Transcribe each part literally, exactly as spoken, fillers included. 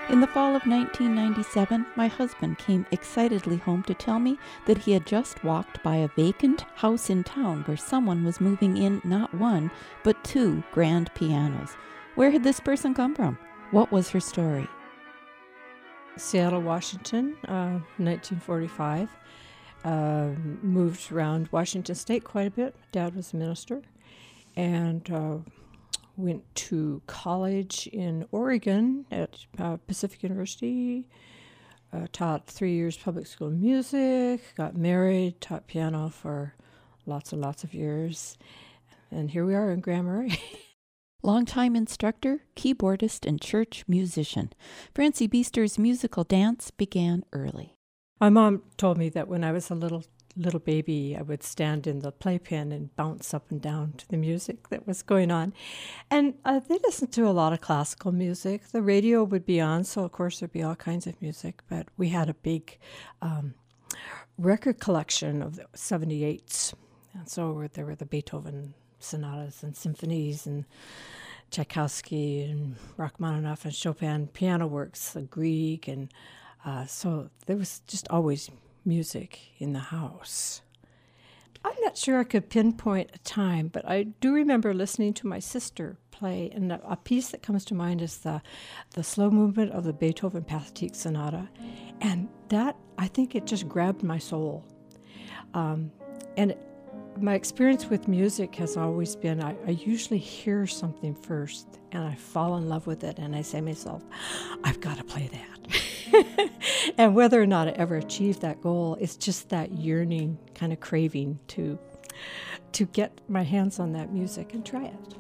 In the fall of nineteen ninety-seven, my husband came excitedly home to tell me that he had just walked by a vacant house in town where someone was moving in not one, but two grand pianos. Where had this person come from? What was her story? Seattle, Washington, uh, nineteen forty-five. Uh, moved around Washington State quite a bit. Dad was a minister. And uh, went to college in Oregon at uh, Pacific University. Uh, taught three years public school music. Got married. Taught piano for lots and lots of years. And here we are in Grand Marais. Longtime instructor, keyboardist, and church musician. Francie Beaster's musical dance began early. My mom told me that when I was a little little baby, I would stand in the playpen and bounce up and down to the music that was going on. And uh, they listened to a lot of classical music. The radio would be on, so of course there'd be all kinds of music. But we had a big um, record collection of the seventy-eights. And so there were the Beethoven sonatas and symphonies and Tchaikovsky and Rachmaninoff and Chopin piano works, the Grieg, and uh, so there was just always music in the house. I'm not sure I could pinpoint a time, but I do remember listening to my sister play, and a piece that comes to mind is the the slow movement of the Beethoven Pathetique Sonata, and that, I think it just grabbed my soul. Um, and it, my experience with music has always been, I, I usually hear something first, and I fall in love with it, and I say to myself, I've got to play that. And whether or not I ever achieve that goal, it's just that yearning kind of craving to, to get my hands on that music and try it.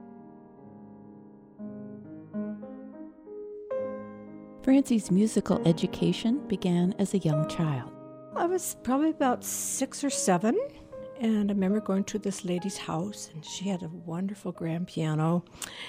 Francie's musical education began as a young child. I was probably about six or seven. And I remember going to this lady's house, and she had a wonderful grand piano.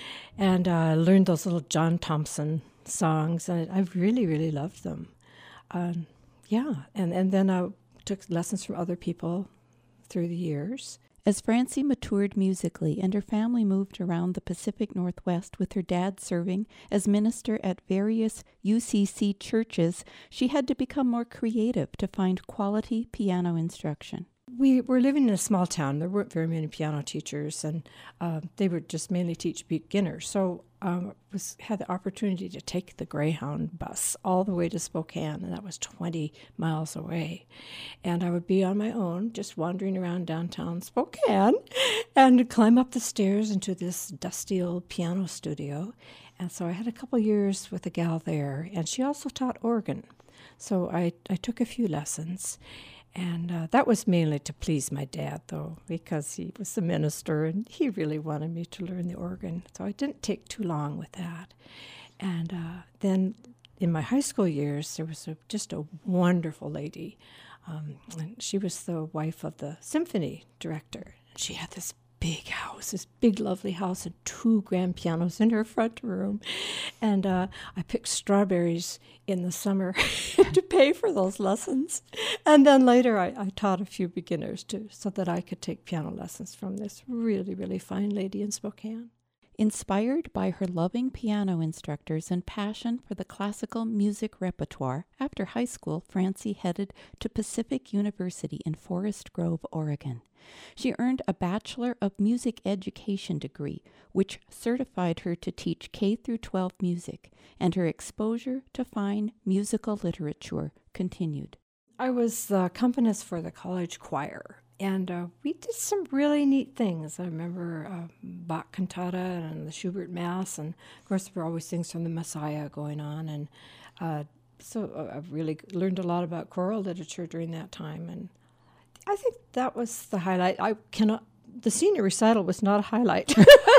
And I uh, learned those little John Thompson songs, and I really, really loved them. Um, yeah, and, and then I took lessons from other people through the years. As Francie matured musically and her family moved around the Pacific Northwest with her dad serving as minister at various U C C churches, she had to become more creative to find quality piano instruction. We were living in a small town. There weren't very many piano teachers, and uh, they would just mainly teach beginners. So um, I was, had the opportunity to take the Greyhound bus all the way to Spokane, and that was twenty miles away. And I would be on my own, just wandering around downtown Spokane, and climb up the stairs into this dusty old piano studio. And so I had a couple years with a gal there, and she also taught organ. So I, I took a few lessons. And uh, that was mainly to please my dad, though, because he was the minister, and he really wanted me to learn the organ. So I didn't take too long with that. And uh, then in my high school years, there was a, just a wonderful lady. Um, and she was the wife of the symphony director. She had this big house, this big, lovely house, and two grand pianos in her front room. And uh, I picked strawberries in the summer to pay for those lessons. And then later I, I taught a few beginners too, so that I could take piano lessons from this really, really fine lady in Spokane. Inspired by her loving piano instructors and passion for the classical music repertoire, after high school, Francie headed to Pacific University in Forest Grove, Oregon. She earned a Bachelor of Music Education degree, which certified her to teach K through twelve music, and her exposure to fine musical literature continued. I was the accompanist for the college choir. And uh, we did some really neat things. I remember uh, Bach cantata and the Schubert Mass, and of course there were always things from the Messiah going on. And uh, so uh, I really learned a lot about choral literature during that time. And I think that was the highlight. I cannot. The senior recital was not a highlight.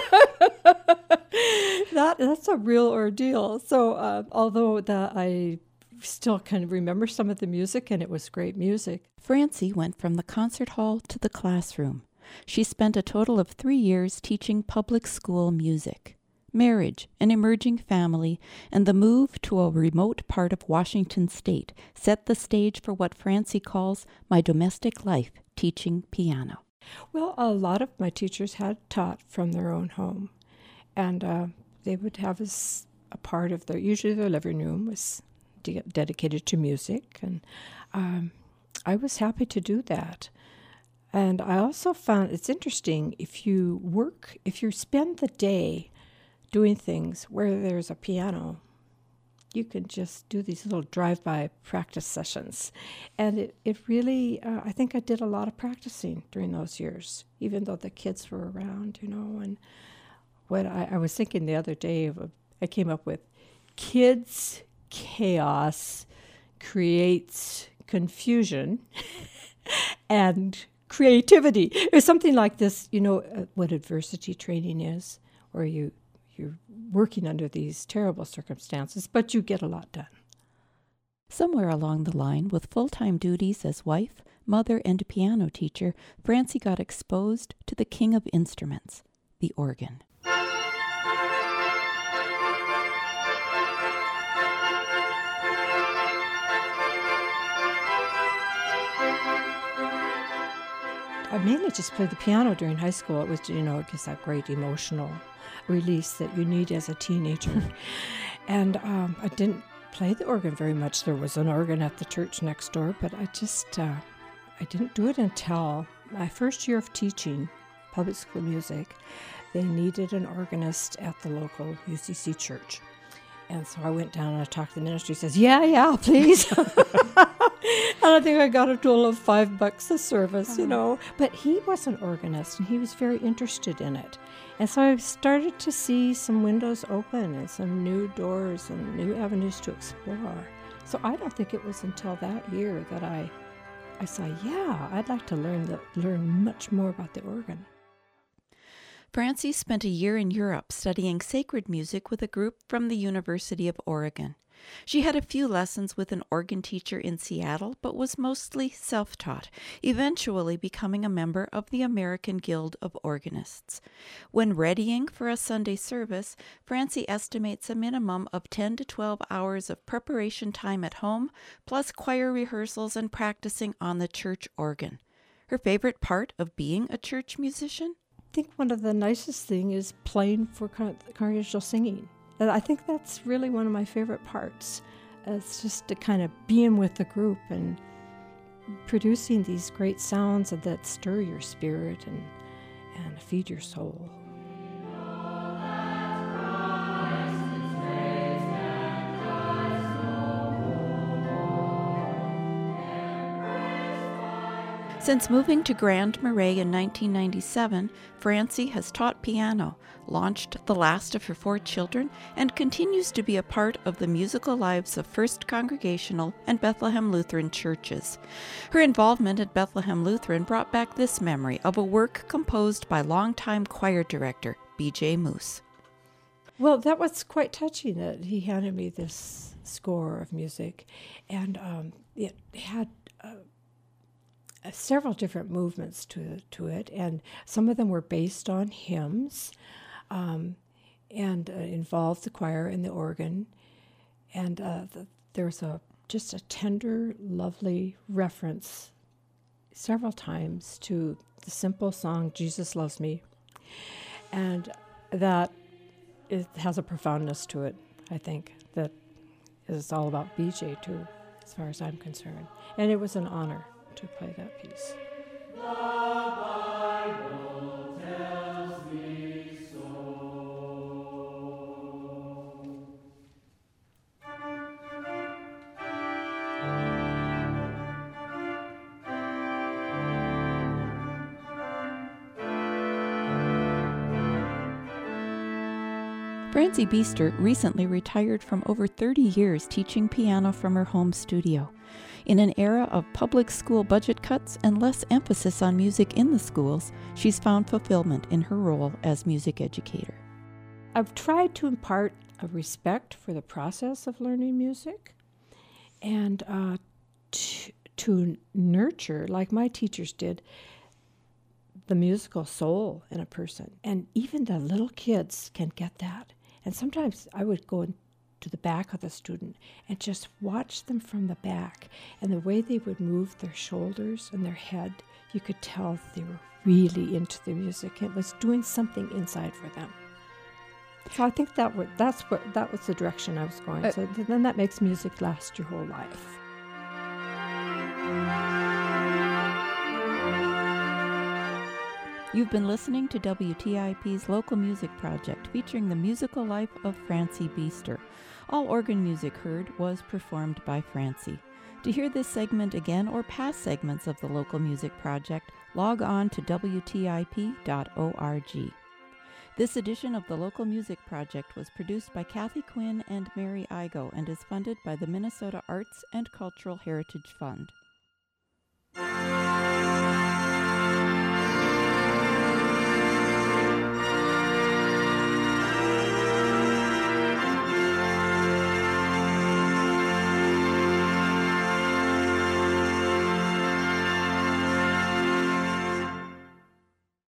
that that's a real ordeal. So uh, although the I. still kind of remember some of the music, and it was great music. Francie went from the concert hall to the classroom. She spent a total of three years teaching public school music. Marriage, an emerging family, and the move to a remote part of Washington state set the stage for what Francie calls my domestic life teaching piano. Well, a lot of my teachers had taught from their own home, and uh, they would have us a part of their, usually their living room was de- dedicated to music, and um, I was happy to do that. And I also found it's interesting if you work, if you spend the day doing things where there's a piano, you can just do these little drive-by practice sessions. And it, it really, uh, I think I did a lot of practicing during those years, even though the kids were around, you know. And what I, I was thinking the other day, of a, I came up with kids chaos creates confusion and creativity. It was something like this, you know, uh, what adversity training is, where you, you're working under these terrible circumstances, but you get a lot done. Somewhere along the line, with full-time duties as wife, mother, and piano teacher, Francie got exposed to the king of instruments, the organ. I mainly just played the piano during high school. It was, you know, it gives that great emotional release that you need as a teenager. And um, I didn't play the organ very much. There was an organ at the church next door, but I just, uh, I didn't do it until my first year of teaching public school music. They needed an organist at the local U C C church. And so I went down and I talked to the ministry. He says, yeah, yeah, please. And I think I got a total of five bucks a service, uh-huh. you know. But he was an organist, and he was very interested in it. And so I started to see some windows open and some new doors and new avenues to explore. So I don't think it was until that year that I I said, yeah, I'd like to learn the, learn much more about the organ. Francie spent a year in Europe studying sacred music with a group from the University of Oregon. She had a few lessons with an organ teacher in Seattle, but was mostly self-taught, eventually becoming a member of the American Guild of Organists. When readying for a Sunday service, Francie estimates a minimum of ten to twelve hours of preparation time at home, plus choir rehearsals and practicing on the church organ. Her favorite part of being a church musician? I think one of the nicest things is playing for con- congregational singing. And I think that's really one of my favorite parts. It's just to kind of being with the group and producing these great sounds that stir your spirit and, and feed your soul. Since moving to Grand Marais in nineteen ninety-seven, Francie has taught piano, launched the last of her four children, and continues to be a part of the musical lives of First Congregational and Bethlehem Lutheran churches. Her involvement at Bethlehem Lutheran brought back this memory of a work composed by longtime choir director B J Moose. Well, that was quite touching that he handed me this score of music, and um, it had uh, several different movements to to it, and some of them were based on hymns, um, and uh, involved the choir and the organ, and uh, the, there's a just a tender, lovely reference several times to the simple song "Jesus Loves Me," and that it has a profoundness to it. I think that is all about B J too, as far as I'm concerned, and it was an honor to play that piece. The Bible tells me so. Francie Biester recently retired from over thirty years teaching piano from her home studio. In an era of public school budget cuts and less emphasis on music in the schools, she's found fulfillment in her role as music educator. I've tried to impart a respect for the process of learning music and uh, t- to nurture, like my teachers did, the musical soul in a person. And even the little kids can get that. And sometimes I would go in to the back of the student and just watch them from the back, and the way they would move their shoulders and their head, you could tell they were really into the music. It was doing something inside for them. So I think that would, that's what that was the direction I was going. Uh, so then that makes music last your whole life. You've been listening to W T I P's Local Music Project, featuring the musical life of Francie Beester. All organ music heard was performed by Francie. To hear this segment again or past segments of the Local Music Project, log on to W T I P dot org. This edition of the Local Music Project was produced by Kathy Quinn and Mary Igo and is funded by the Minnesota Arts and Cultural Heritage Fund.